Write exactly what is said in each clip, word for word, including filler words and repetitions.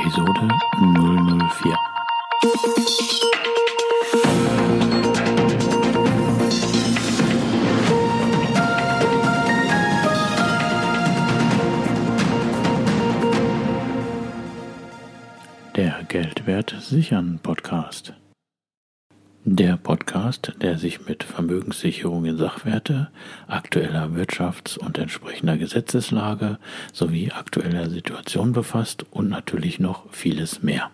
Episode null null vier. Der Geldwert sichern Podcast. Der Podcast, der sich mit Vermögenssicherung in Sachwerte, aktueller Wirtschafts- und entsprechender Gesetzeslage sowie aktueller Situation befasst und natürlich noch vieles mehr.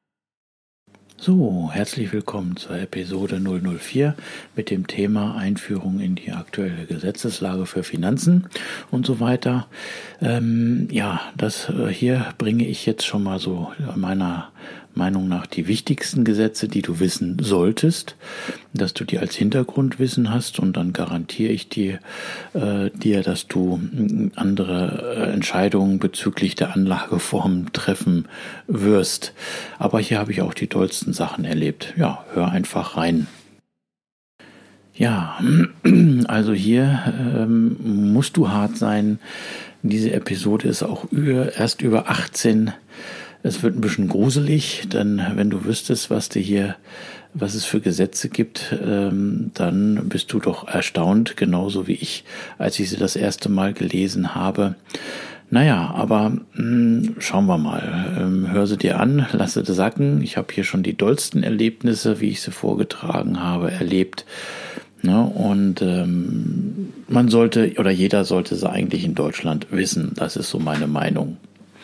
So, herzlich willkommen zur Episode null null vier mit dem Thema Einführung in die aktuelle Gesetzeslage für Finanzen und so weiter. Ähm, ja, das äh, hier bringe ich jetzt schon mal so meiner Meinung nach die wichtigsten Gesetze, die du wissen solltest, dass du die als Hintergrundwissen hast, und dann garantiere ich dir, äh, dir, dass du andere äh, Entscheidungen bezüglich der Anlageformen treffen wirst. Aber hier habe ich auch die tollsten Sachen erlebt. Ja, hör einfach rein. Ja, also hier ähm, musst du hart sein. Diese Episode ist auch über, erst über achtzehn. Es wird ein bisschen gruselig, denn wenn du wüsstest, was dir hier, was es für Gesetze gibt, ähm, dann bist du doch erstaunt, genauso wie ich, als ich sie das erste Mal gelesen habe. Naja, aber mh, schauen wir mal. Ähm, hör sie dir an, lass sie sacken. Ich habe hier schon die dollsten Erlebnisse, wie ich sie vorgetragen habe, erlebt. Ja, und ähm, man sollte, oder jeder sollte sie eigentlich in Deutschland wissen. Das ist so meine Meinung.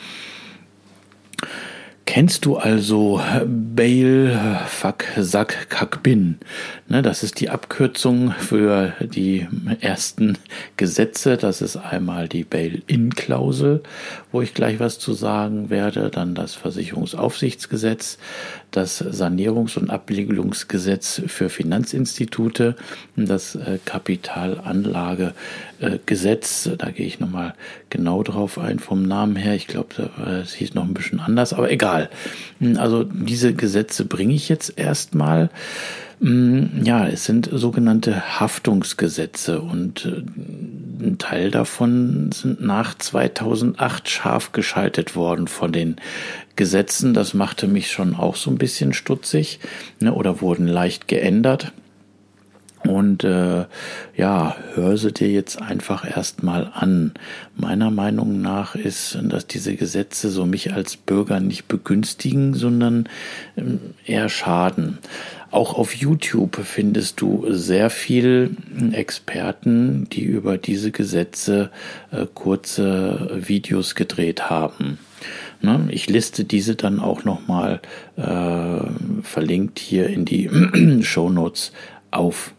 Kennst du also Bail, Fuck, Sack, Kack, Bin? Ne, das ist die Abkürzung für die ersten Gesetze. Das ist einmal die Bail-in-Klausel, wo ich gleich was zu sagen werde. Dann das Versicherungsaufsichtsgesetz, das Sanierungs- und Abwicklungsgesetz für Finanzinstitute, das Kapitalanlagegesetz. Da gehe ich nochmal genau drauf ein vom Namen her. Ich glaube, es hieß noch ein bisschen anders, aber egal. Also diese Gesetze bringe ich jetzt erstmal. Ja, es sind sogenannte Haftungsgesetze, und ein Teil davon sind nach zweitausendacht scharf geschaltet worden von den Gesetzen. Das machte mich schon auch so ein bisschen stutzig, ne, oder wurden leicht geändert. Und äh, ja, hör sie dir jetzt einfach erstmal an. Meiner Meinung nach ist, dass diese Gesetze so mich als Bürger nicht begünstigen, sondern ähm, eher schaden. Auch auf YouTube findest du sehr viel Experten, die über diese Gesetze äh, kurze Videos gedreht haben. Ne? Ich liste diese dann auch nochmal äh, verlinkt hier in die Shownotes auf.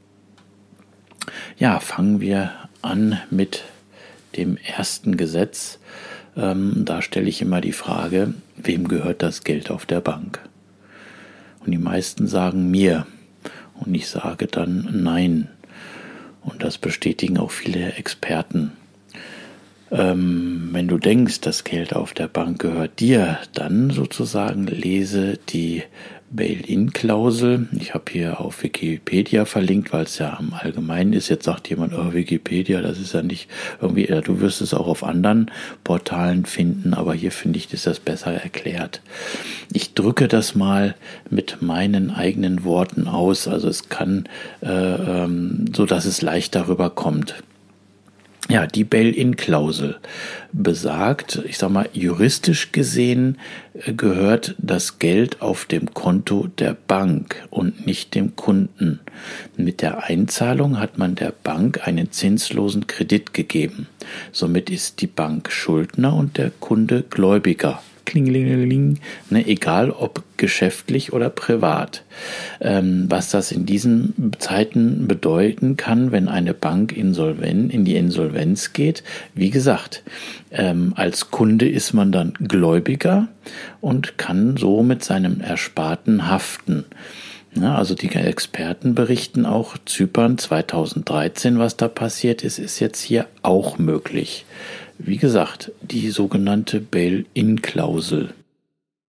Ja, fangen wir an mit dem ersten Gesetz. Ähm, da stelle ich immer die Frage, wem gehört das Geld auf der Bank? Und die meisten sagen mir. Und ich sage dann nein. Und das bestätigen auch viele Experten. Ähm, wenn du denkst, das Geld auf der Bank gehört dir, dann sozusagen lese die Bail-in-Klausel. Ich habe hier auf Wikipedia verlinkt, weil es ja am Allgemeinen ist. Jetzt sagt jemand, oh, Wikipedia, das ist ja nicht irgendwie, ja, du wirst es auch auf anderen Portalen finden, aber hier finde ich, ist das besser erklärt. Ich drücke das mal mit meinen eigenen Worten aus, also es kann, äh, ähm, so dass es leicht darüber kommt. Ja, die Bail-in-Klausel besagt, ich sag mal, juristisch gesehen gehört das Geld auf dem Konto der Bank und nicht dem Kunden. Mit der Einzahlung hat man der Bank einen zinslosen Kredit gegeben. Somit ist die Bank Schuldner und der Kunde Gläubiger. Klingelingeling, ne, egal ob geschäftlich oder privat. Ähm, was das in diesen Zeiten bedeuten kann, wenn eine Bank insolvent, in die Insolvenz geht. Wie gesagt, ähm, als Kunde ist man dann Gläubiger und kann so mit seinem Ersparten haften. Ja, also die Experten berichten auch, Zypern zweitausenddreizehn, was da passiert ist, ist jetzt hier auch möglich. Wie gesagt, die sogenannte Bail-in-Klausel.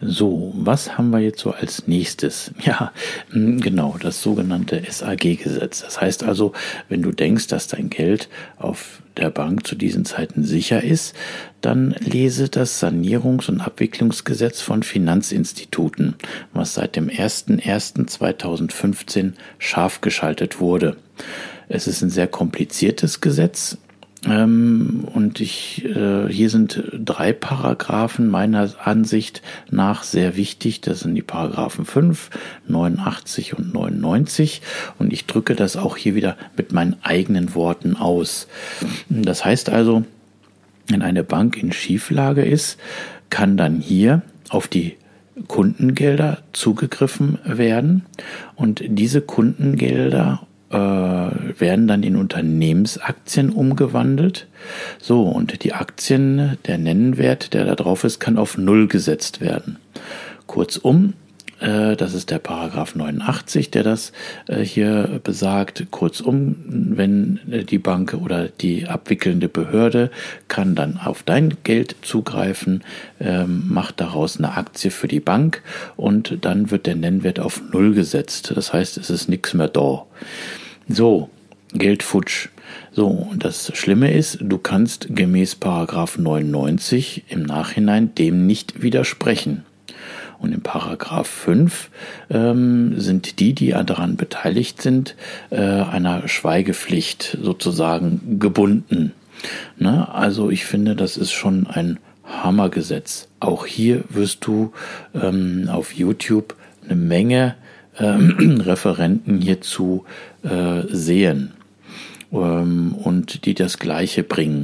So, was haben wir jetzt so als nächstes? Ja, genau, das sogenannte S A G-Gesetz. Das heißt also, wenn du denkst, dass dein Geld auf der Bank zu diesen Zeiten sicher ist, dann lese das Sanierungs- und Abwicklungsgesetz von Finanzinstituten, was seit dem ersten ersten zweitausendfünfzehn scharf geschaltet wurde. Es ist ein sehr kompliziertes Gesetz. Ähm, und ich, äh, hier sind drei Paragraphen meiner Ansicht nach sehr wichtig. Das sind die Paragraphen fünf, neunundachtzig und neunundneunzig. Und ich drücke das auch hier wieder mit meinen eigenen Worten aus. Das heißt also, wenn eine Bank in Schieflage ist, kann dann hier auf die Kundengelder zugegriffen werden. Und diese Kundengelder werden dann in Unternehmensaktien umgewandelt. So, und die Aktien, der Nennwert, der da drauf ist, kann auf Null gesetzt werden. Kurzum, äh, das ist der Paragraph neunundachtzig, der das äh, hier besagt. Kurzum, wenn die Bank oder die abwickelnde Behörde kann dann auf dein Geld zugreifen, ähm, macht daraus eine Aktie für die Bank und dann wird der Nennwert auf Null gesetzt. Das heißt, es ist nichts mehr da. So, Geld futsch. So, und das Schlimme ist, du kannst gemäß Paragraph neunundneunzig im Nachhinein dem nicht widersprechen. Und in Paragraph fünf ähm, sind die, die daran beteiligt sind, äh, einer Schweigepflicht sozusagen gebunden. Ne? Also ich finde, das ist schon ein Hammergesetz. Auch hier wirst du ähm, auf YouTube eine Menge ähm, Referenten hierzu äh, sehen ähm, und die das Gleiche bringen.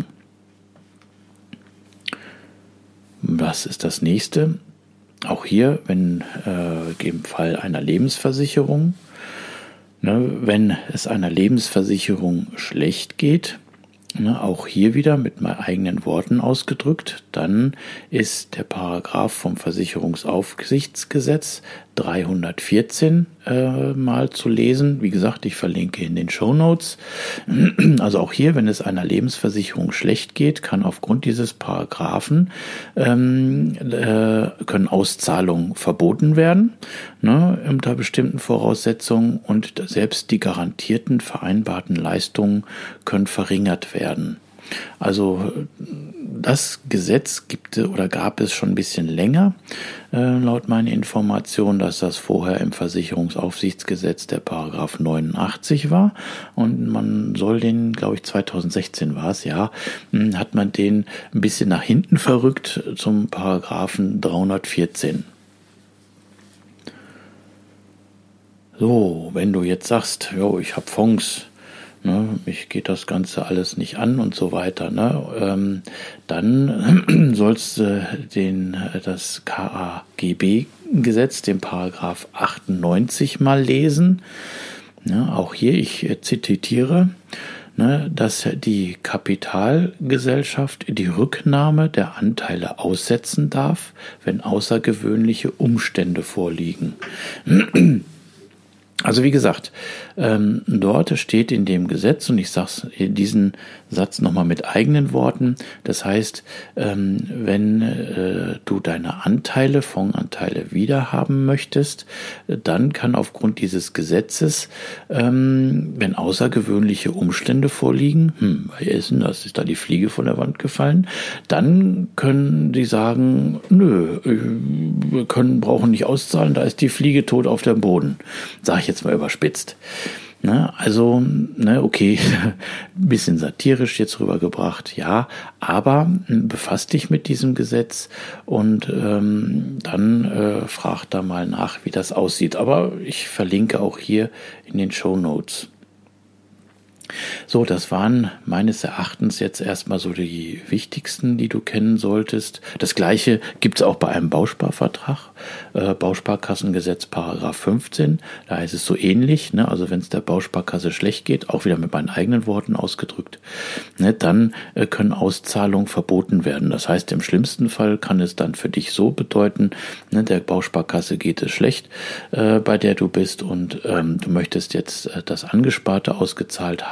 Was ist das nächste? Auch hier, wenn äh, im Fall einer Lebensversicherung, ne, wenn es einer Lebensversicherung schlecht geht, ne, auch hier wieder mit meinen eigenen Worten ausgedrückt, dann ist der Paragraph vom Versicherungsaufsichtsgesetz dreihundertvierzehn äh, mal zu lesen. Wie gesagt, ich verlinke in den Shownotes. Also auch hier, wenn es einer Lebensversicherung schlecht geht, kann aufgrund dieses Paragraphen ähm, äh, können Auszahlungen verboten werden, ne, unter bestimmten Voraussetzungen, und selbst die garantierten vereinbarten Leistungen können verringert werden. Also das Gesetz gibt oder gab es schon ein bisschen länger, äh, laut meiner Information, dass das vorher im Versicherungsaufsichtsgesetz der Paragraph neunundachtzig war, und man soll den, glaube ich, zweitausendsechzehn war es, ja, hat man den ein bisschen nach hinten verrückt zum Paragraphen dreihundertvierzehn. So, wenn du jetzt sagst, jo, ich habe Fonds, ne, mich geht das Ganze alles nicht an und so weiter, ne, ähm, dann sollst du den, das K A G B-Gesetz, den Paragraph achtundneunzig mal lesen. Ne, auch hier, ich zitiere, ne, dass die Kapitalgesellschaft die Rücknahme der Anteile aussetzen darf, wenn außergewöhnliche Umstände vorliegen. Also wie gesagt, ähm, dort steht in dem Gesetz, und ich sage diesen Satz nochmal mit eigenen Worten, das heißt, ähm, wenn äh, du deine Anteile, Fondsanteile wiederhaben möchtest, dann kann aufgrund dieses Gesetzes, ähm, wenn außergewöhnliche Umstände vorliegen, hm, wer ist denn das? Ist da die Fliege von der Wand gefallen? Dann können die sagen, nö, wir können, brauchen nicht auszahlen, da ist die Fliege tot auf dem Boden. Sag ich jetzt mal überspitzt. Ne, also, ne, okay, ein bisschen satirisch jetzt rübergebracht, ja, aber befasst dich mit diesem Gesetz und ähm, dann äh, frag da mal nach, wie das aussieht. Aber ich verlinke auch hier in den Shownotes. So, das waren meines Erachtens jetzt erstmal so die wichtigsten, die du kennen solltest. Das Gleiche gibt es auch bei einem Bausparvertrag, äh, Bausparkassengesetz Paragraph fünfzehn. Da ist es so ähnlich, ne? Also wenn es der Bausparkasse schlecht geht, auch wieder mit meinen eigenen Worten ausgedrückt, ne? Dann äh, können Auszahlungen verboten werden. Das heißt, im schlimmsten Fall kann es dann für dich so bedeuten, ne, der Bausparkasse geht es schlecht, äh, bei der du bist, und ähm, du möchtest jetzt äh, das Angesparte ausgezahlt haben.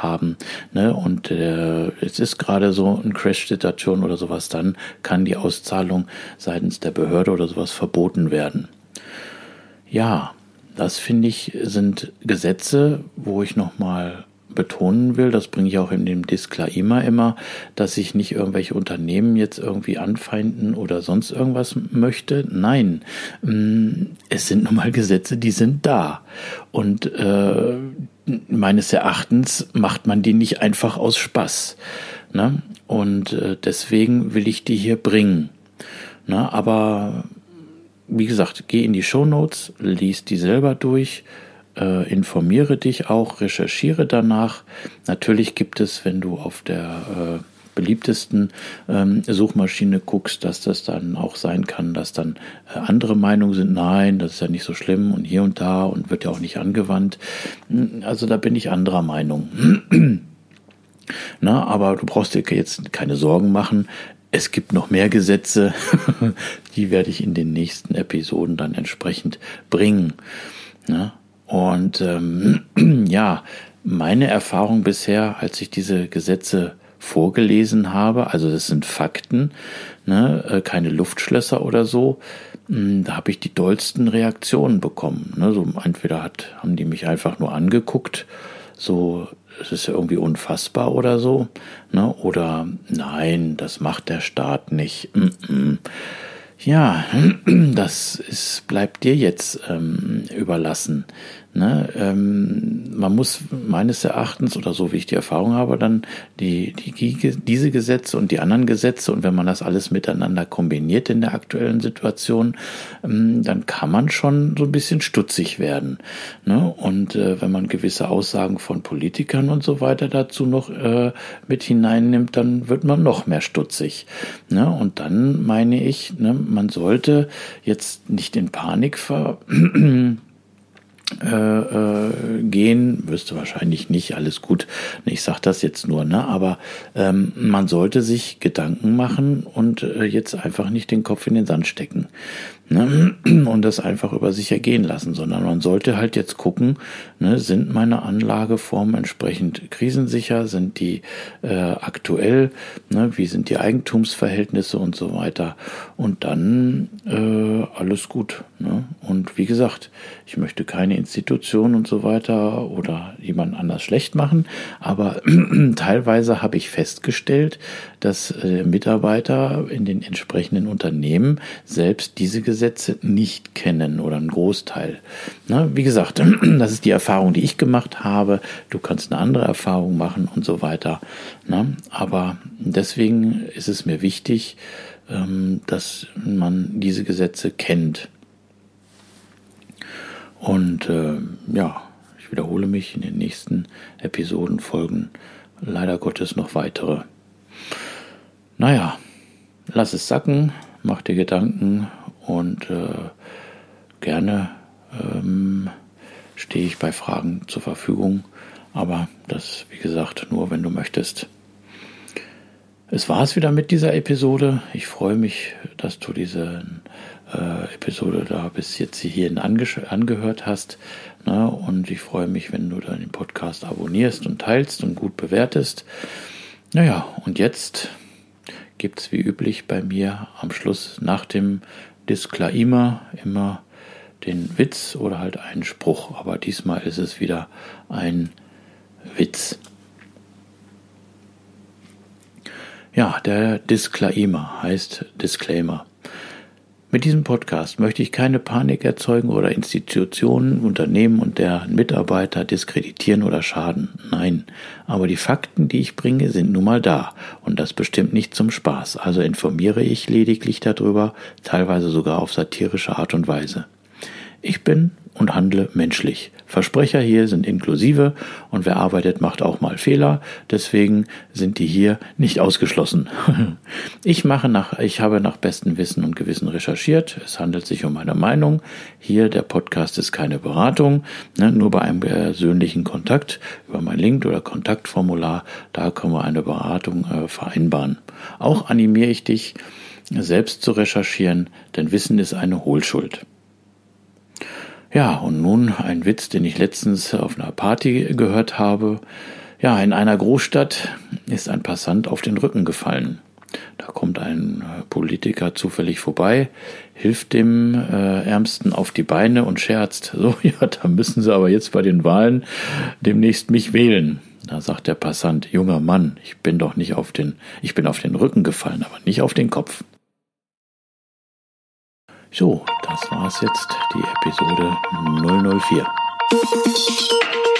haben, ne, und äh, es ist gerade so eine Crash-Situation oder sowas, dann kann die Auszahlung seitens der Behörde oder sowas verboten werden. Ja, das finde ich sind Gesetze, wo ich nochmal betonen will, das bringe ich auch in dem Disclaimer immer, dass ich nicht irgendwelche Unternehmen jetzt irgendwie anfeinden oder sonst irgendwas möchte. Nein, es sind nun mal Gesetze, die sind da. Und äh, meines Erachtens macht man die nicht einfach aus Spaß. Ne? Und äh, deswegen will ich die hier bringen. Ne? Aber wie gesagt, geh in die Shownotes, lies die selber durch, Äh, informiere dich auch, recherchiere danach. Natürlich gibt es, wenn du auf der äh, beliebtesten ähm, Suchmaschine guckst, dass das dann auch sein kann, dass dann äh, andere Meinungen sind, nein, das ist ja nicht so schlimm und hier und da und wird ja auch nicht angewandt. Also da bin ich anderer Meinung. Na, aber du brauchst dir jetzt keine Sorgen machen. Es gibt noch mehr Gesetze, die werde ich in den nächsten Episoden dann entsprechend bringen. Na? Und ähm, ja, meine Erfahrung bisher, als ich diese Gesetze vorgelesen habe, also das sind Fakten, ne, keine Luftschlösser oder so, da habe ich die dollsten Reaktionen bekommen. Ne, so entweder hat, haben die mich einfach nur angeguckt, so, es ist ja irgendwie unfassbar oder so, ne, oder nein, das macht der Staat nicht. Mm-mm. Ja, das ist, bleibt dir jetzt ähm, überlassen. Ne? Ähm, man muss meines Erachtens, oder so wie ich die Erfahrung habe, dann die, die, diese Gesetze und die anderen Gesetze, und wenn man das alles miteinander kombiniert in der aktuellen Situation, ähm, dann kann man schon so ein bisschen stutzig werden. Ne? Und äh, wenn man gewisse Aussagen von Politikern und so weiter dazu noch äh, mit hineinnimmt, dann wird man noch mehr stutzig. Ne? Und dann meine ich, ne, man sollte jetzt nicht in Panik ver Äh, äh, gehen, wüsste wahrscheinlich nicht, alles gut, ich sage das jetzt nur, ne? Aber ähm, man sollte sich Gedanken machen und äh, jetzt einfach nicht den Kopf in den Sand stecken, ne? Und das einfach über sich ergehen lassen, sondern man sollte halt jetzt gucken, ne, sind meine Anlageformen entsprechend krisensicher, sind die äh, aktuell, ne, wie sind die Eigentumsverhältnisse und so weiter, und dann äh, alles gut, ne? Und wie gesagt, ich möchte keine Institution und so weiter oder jemand anders schlecht machen, aber teilweise habe ich festgestellt, dass äh, Mitarbeiter in den entsprechenden Unternehmen selbst diese Gesetze nicht kennen oder einen Großteil. Na, wie gesagt, das ist die Erfahrung, die ich gemacht habe. Du kannst eine andere Erfahrung machen und so weiter. Na, aber deswegen ist es mir wichtig, ähm, dass man diese Gesetze kennt. Und äh, ja, ich wiederhole mich, in den nächsten Episoden folgen leider Gottes noch weitere. Naja, lass es sacken, mach dir Gedanken und äh, gerne ähm, stehe ich bei Fragen zur Verfügung, aber das, wie gesagt, nur wenn du möchtest. Es war es wieder mit dieser Episode. Ich freue mich, dass du diese äh, Episode da bis jetzt hierhin ange- angehört hast. Ne? Und ich freue mich, wenn du dann den Podcast abonnierst und teilst und gut bewertest. Naja, und jetzt gibt es wie üblich bei mir am Schluss nach dem Disclaimer immer den Witz oder halt einen Spruch. Aber diesmal ist es wieder ein Witz. Ja, der Disclaimer heißt Disclaimer. Mit diesem Podcast möchte ich keine Panik erzeugen oder Institutionen, Unternehmen und deren Mitarbeiter diskreditieren oder schaden. Nein, aber die Fakten, die ich bringe, sind nun mal da und das bestimmt nicht zum Spaß. Also informiere ich lediglich darüber, teilweise sogar auf satirische Art und Weise. Ich bin und handle menschlich. Versprecher hier sind inklusive und wer arbeitet, macht auch mal Fehler. Deswegen sind die hier nicht ausgeschlossen. Ich mache nach, ich habe nach bestem Wissen und Gewissen recherchiert. Es handelt sich um meine Meinung. Hier, der Podcast ist keine Beratung, ne, nur bei einem persönlichen Kontakt über mein Link- oder Kontaktformular, da können wir eine Beratung äh, vereinbaren. Auch animiere ich dich, selbst zu recherchieren, denn Wissen ist eine Hohlschuld. Ja, und nun ein Witz, den ich letztens auf einer Party gehört habe. Ja, in einer Großstadt ist ein Passant auf den Rücken gefallen. Da kommt ein Politiker zufällig vorbei, hilft dem äh, Ärmsten auf die Beine und scherzt: So, ja, da müssen Sie aber jetzt bei den Wahlen demnächst mich wählen. Da sagt der Passant: Junger Mann, ich bin doch nicht auf den, ich bin auf den Rücken gefallen, aber nicht auf den Kopf. So, das war's jetzt, die Episode null null vier.